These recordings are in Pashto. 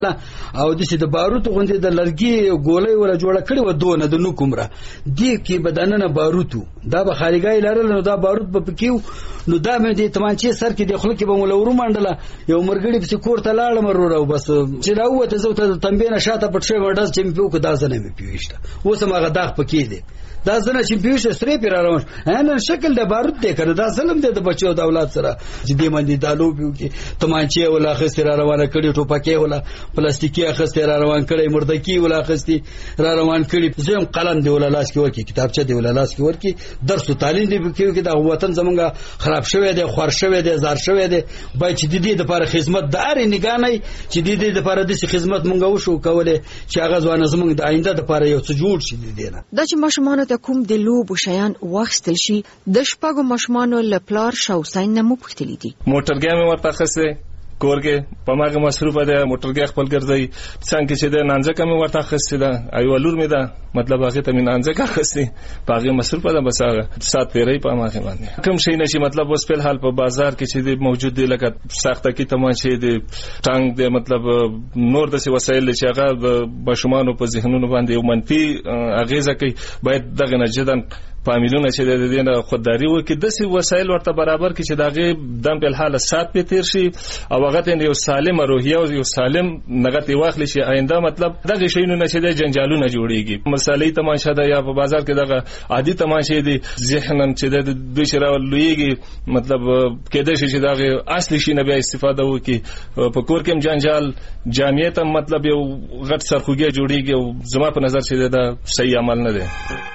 او د د باروت غوندې د لرګي ګولۍ ولا جوړه کړې و دونه د نو کومره دی کې بدننه باروتو دا به خارګای لرل نو دا باروت به پکیو نو دا مې د تمانچې سر کې د خلک به مولورو منډله یو مرګړي په کور ته لاړم ورو بس چې راوته زو ته تنبینه شاته پټ شوی ورډز چې پیو کو دا زنه مې پیوښته اوس ما غداغ پکې دی دا زنه چې پیوښه سره پیر روان انا شکل د باروت دی کړه دا ظلم دی د بچو د اولاد سره چې دې باندې دالو پیو کې تمانچې ولا خسته را روانه کړي ټوپکې ولا پلاستیکي خسته را روان کړي مردکی ولا خسته را روان کړي زم قلم دی ولا لاس کې ورکی کتابچه دی ولا لاس کې ورکی درس او تعلیم دی کې دا وطن زمونږه خراب شوی دی خور شوی دی زار شوی دی باید چې د دې لپاره خدمت دار نگانې چې د دې لپاره د خدمت مونږ وشو کوله چې هغه ځوان زمونږ د آینده لپاره یو څه جوړ شي دی نه د چې ماشومان ته کوم د لوب شیان واخستل شي د شپږو ماشومان له پلار شو ساين نه مو پختلی دي موټرګي مې ورته خسته کورګه پماګه مصروفه ده موټرګي خپل ګرځي څنګه چې ده نانځه کمه ورته خسته ده ایو لور مې ده مطلب هغه ته مې نانځه کا خسته پاګه مصروفه ده بس هغه سات پیری پماګه باندې کوم شي نشي مطلب اوس په حال په بازار کې چې موجود دي لکه ساخته کې تماشې دي ټانګ دي مطلب نور د وسایل چې هغه بشمانو په ذهنونو باندې یو منفي اغیزه کوي باید دغه نه جدن فامیلونه چې د دې نه خودداري وکړي د سی وسایل ورته برابر کړي چې دغه دم په حال سات په تیر شي او هغه ته یو سالم روحیه او یو سالم نغتی واخلي شي آینده مطلب دغه شینو نشه د جنجالونه جوړيږي مسالې تماشا ده یا په بازار کې دغه عادي تماشې دي ذهنن چې د دوی شرا لویږي مطلب کېدای شي چې دغه اصلي شي نه بیا استفاده وکړي په کور کې جنجال جامعیت مطلب یو غټ سرخوږی جوړيږي او زما په نظر چې دا صحیح عمل نه دی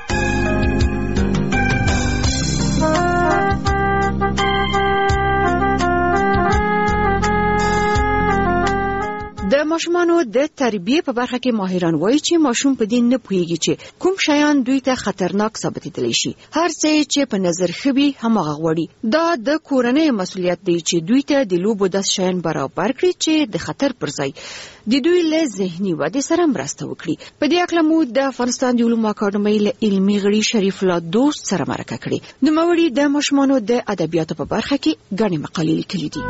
د ماشومانو د تربیه په برخه کې ماهران وایي چې ماشوم په دین نه پوهیږي چې کوم شیان دوی ته خطرناک ثابتېدلی شي هر څه چې په نظر خوي همغه غوړي دا د کورنۍ مسؤلیت دی چې دوی ته د لوبو د شیان برابر کړي چې د خطر پر ځای د دوی له ذهني ودې سره مرسته وکړي په دې اړه مو د افغانستان د علومو اکاډمۍ له علمي غړي شریف الله دوست سره مرکه کړې د موري د ماشومانو د ادبیاتو په برخه کې غني مقالې لیکلې دي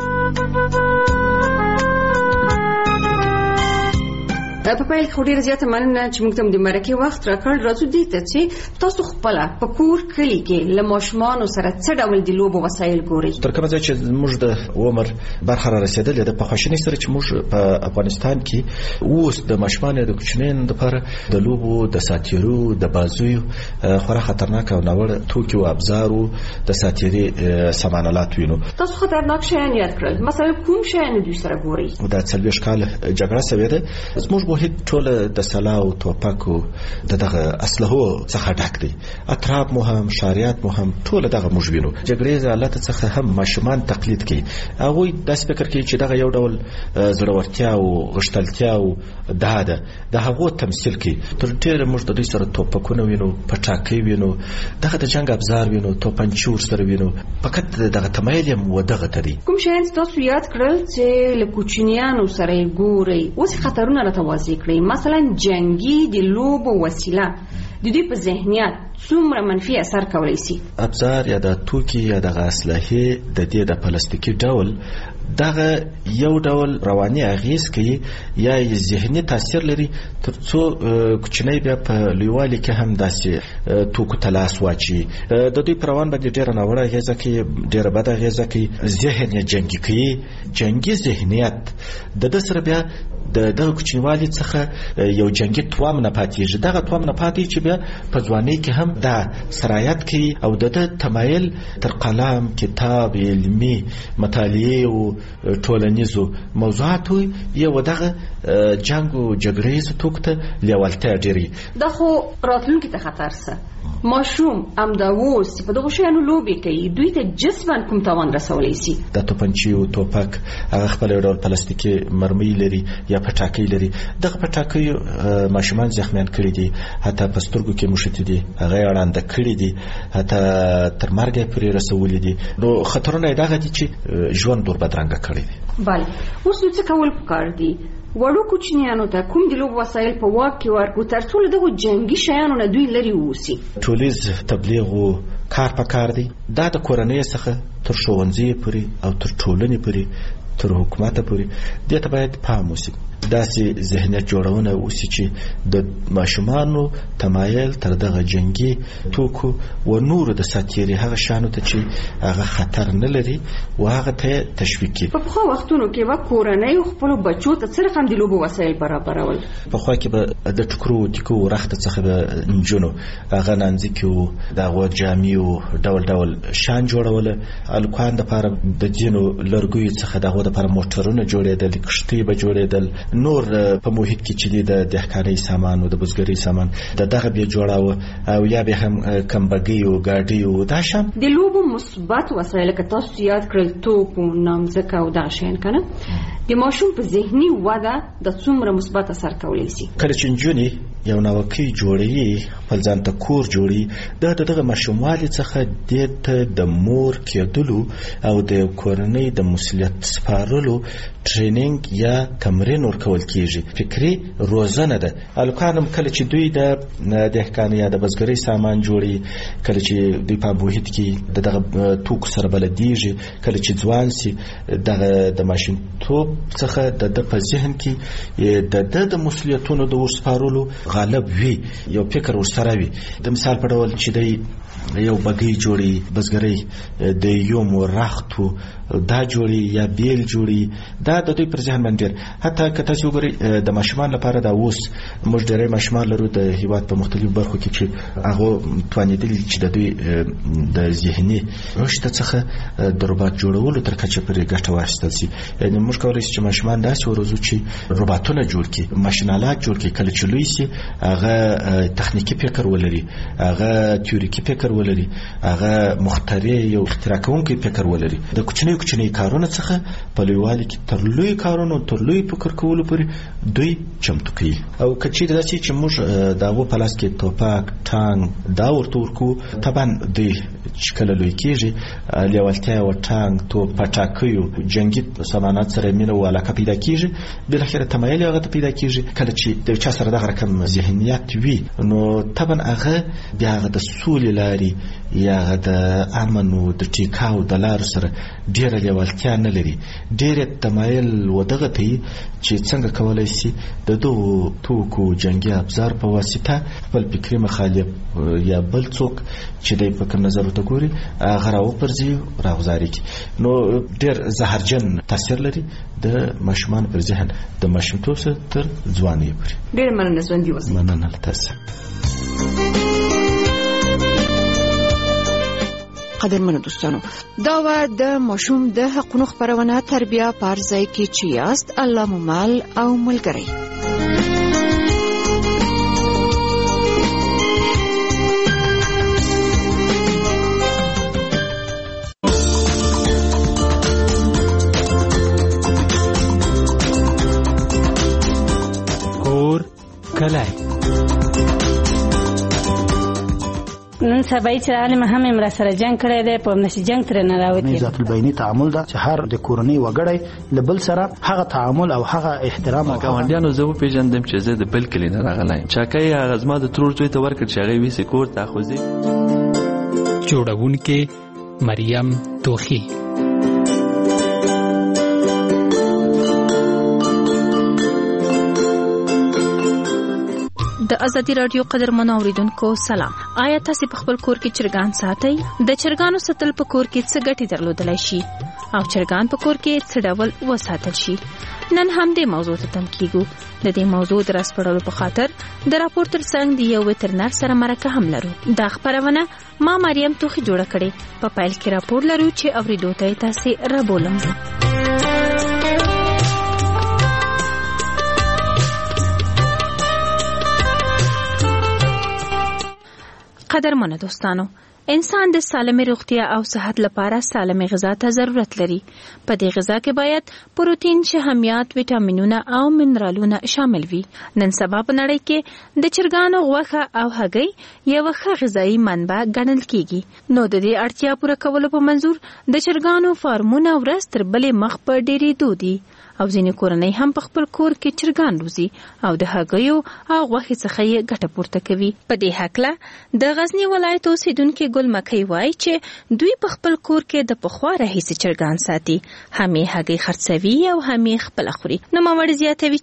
په پیل کې ډیره زیاته مننه چې موږ ته د مرکه وخت راکړ راځو دې ته چې تاسو خپل په کور کلی کې له ماشومان سره څه ډول د لوبو وسایل ګوري تر کومه ځای چې موږ د عمر برخه را رسیدلې ده په خوشنۍ سره چې موږ په افغانستان کې اوس د ماشومان د کوچنین لپاره د لوبو د ساتیرو د بازویو خورا خطرناک او ناوړه توکي او ابزارو د ساتیري سامانالات وینو تاسو خطرناک شیان یاد کړل مثلا کوم شیان دوی سره ګوري دا څلويش کال جګړه سوي ده موږ هیڅ ټول د سلاو توپکو دغه اسلحو څخه ډک دي اطراف مو هم شریعت مو هم ټول دغه موږ وینو جګړې حالت څخه هم ماشومان تقلید کوي هغه د فکر کوي چې دغه یو ډول زړورتیا او غشتلتیا او د هغه تمثيل کوي تر ډیره موږ د دوی سره توپکونه وینو پټاکي وینو دغه د جنگ ابزار وینو توپنچور سره وینو فقط دغه تمایل هم ودغه تدي کوم شي تاسو یاد کړل چې له کوچنیانو سره ګوري اوس خطرونه راته مثلا جنگی د لوبو وسیله د دوی په ذهنیت څومره منفي اثر کولی شي ابزار یا د توکي یا د اسلحه د دې د پلاستیکي ډول دغه یو ډول رواني اغیز کوي یا ذهني تاثیر لري ترڅو کوچنی بیا په لویوالي کې هم داسې توکو تلاس واچي د دوی پروان باندې ډیر ناوړه اغیزه کوي ډیر بد اغیزه کوي ذهن یې جنگي کوي جنگي ذهنیت د سره بیا د کوچنیوالي څخه یو جنگي توام نه پاتېږي دغه توام نه پاتې چې بیا په ځواني کې هم دا سرایت کوي او د تمایل تر قلم کتاب علمي مطالعه او ټولنیزو موضوعاتو یو دغه جنگ او جګړې ستوکته لیوالتیا ډیری دا خو راتلونکي ته خطر سه ماشوم امداوس په دغه شیانو لوبي کوي دوی ته جسمن کوم تاوان رسولی شي د توپنچي او توپک هغه خپل ډول پلاستیکي مرمۍ لري یا پټاکي لري دغه پټاکي ماشومان زخمیان کړي دي حتی په سترګو کې مشت دي هغه اړاند کړي دي حتی تر مرګ پورې رسولي دي نو خطرونه دغه دي چې ژوند دور بدرنګ کړي دي bale اوس څه کول پکار دي وړو کوچنیانو ته کوم د لوب وسایل په واک کې ورکو ترڅو دغه جنگي شیانو نه دوی لري ووسی ټولیز تبلیغ او کار پکار دي دا د کورنۍ څخه تر ښوونځي پورې او تر ټولنې پورې تر حکومت پورې دې ته باید پام وشي داسې ذهنیت جوړونه وسی چې د ماشومانو تمایل تر دغه جنگي توکو و نور د ساتيري هغه شانو ته چې هغه خطر نه لري او هغه ته تشویق کوي. په خو وختونو کې وا کورنۍ خپل بچو ته څه رقم د لوبو وسایل برابرول؟ په خو کې به د ټکرو ټکو رخت څخه به نجونو هغه نانځکیو دغه جامعو ډول ډول شان جوړول، الکوان د لپاره د جنو لرګوي څخه دغه د لپاره موټرونه جوړېدل، کشتۍ به جوړېدل، نور په محیط کې چې د دهقانۍ سامان او د بزګرۍ سامان دغه به جوړاوه او یا به هم کمبګي او ګاډي او دا شان د لوبو مثبت وسایل که تاسو یاد کړل توپ او نامځکه او دا شین کنه د ماشوم په ذهني وده د څومره مثبت اثر کولی شي. کله چې نجونې یو نوکي جوړي خپل ځان ته کور جوړي دغه ماشوموالي څخه د مور کېدلو او د کورنۍ د مسؤلیت سپارلو ټریننګ یا تمرین ورکول کیږي. فکری روزنه ده. الکانم کله چې دوی د دهقان یا د بزګرۍ سامان جوړي، کله چې دوی په محیط کې دغه توک سره بلديږي، کله چې ځوان سي د ماشین توپ څخه د په ذهن کې د مسؤلیتونو د ورسپارلو غالب وي، یو فکر ورسره وي. د مثال په ډول چې دی یو بګي جوړي، بزګرۍ د یو مرختو دا جوړي یا بیل جوړي، دا د دوی پر ذهن باندې حتی که تاسو وګورئ د ماشومان لپاره دا اوس موږ ډېری ماشومان لرو د هیواد په مختلفو برخو کې چې هغه توانیدل چې د دوی د ذهني رشد څخه د روباټ جوړولو تر کچه پرې ګټه واخیستل شي. یعنې موږ کولی شو چې ماشومان داسې وروزو چې روباټونه جوړ کړي، ماشینالات جوړ کړي، کله چې لوی شي هغه تخنیکي فکر ولري، هغه تیوریکي فکر ولري، هغه مخترع یو اختراع کوونکی فکر ولري. د کوچنی کارونه څخه په لویوالي کې تر لوی کارونو تر لوی فکر کولو پورې دوی چمتو کوي. او کچې داسې چې موږ دغه په لاس کې توپک ټانک دا ورته ورکو، طبعا دوی چې کله لوی کېږي لیوالتیا او ټانک توپ پټاکیو جنگي سامانات سره مینه او علاقه پیدا کیږي، بل اخر تمایل هغه ته پیدا کیږي. کله چې د چا سره دغه رقم ذهنیت وي نو طبعا هغه بیا د سولې لاري یا د امن او د ټیکاو د لار سره ډیره لیوالتیا نه لري، ډیره تمایل ودغه ته چې څنګه کولای شي د دوه توکو جنگي ابزار په واسطه خپل فکری مخالف یا بل څوک چې د په نظر ته ګوري هغه راو پرځي راغزاري کی. نو ډیر زهرجن تاثیر لري د ماشومان پر ذهن د ماشومتوب سره تر ځوانۍ پورې. ډیر مننه ژوندۍ اوسئ. مننه تاسو. قدرمنو دوستانو، دا و د ماشوم د حقونو خبرونه تربیه پرځای کې چې یاست الله ممل او ملګری. کور کلای نن سبا چې عالم هم امر سره جنگ کړی دی، په نشي جنگ تر نه راوتی. ذات البینی تعامل دا چې هر د کورنۍ وګړی لبل سره هغه تعامل او هغه احترام او ګاونډیانو زه پیژندم چې زه د بل کلی نه راغلی چاکای هغه زما د ترور زوی ته ورکړ چې هغه ویسې کور ته خوځي. جوړونکې مریم توخی. د ازادي رادیو قدرمنو اوریدونکو سلام. آیا تاسو په خپل کور کې چرګان ساتئ؟ د چرګانو ساتل په کور کې څه ګټې درلودلای شي او چرګان په کور کې څه ډول وساتل شي؟ نن هم دې موضوع ته تم کیږو. د دې موضوع درس پړلو په خاطر د راپور تر څنګ د یو وترنر سره مرکه هم لرو. دا خبرونه ما مریم توخی جوړه کړې. په پایل کې راپور لرو چې اوریدو ته تاسو را بولم. قدرمنو دوستانو، انسان د سالمه روغتیا او صحت لپاره سالمه غذا ته ضرورت لري. په دې غذا کې باید پروتین، شحمیات، ویټامینونه او منرالونه شامل وي. نن سبا په نړۍ کې د چرګانو غوښه او هګۍ یو ښه غذایی منبع ګڼل کیږي. نو د دې اړتیا پوره کولو په منظور د چرګانو فارمونه ورځ تر بلې مخ په ډېرېدو دي او ځینې کورنۍ هم په خپل کور کې چرګان روزي او د هګیو او غوښې څخه یې ګټه پورته کوي. په دې هکله د غزنی ولایت اوسیدونکي ګل مکۍ وایي چې دوی په خپل کور کې د پخوا راهیسې چرګان ساتي، هم یې هګۍ خرڅوي او هم یې خپله خوري. نوموړې زیاتوي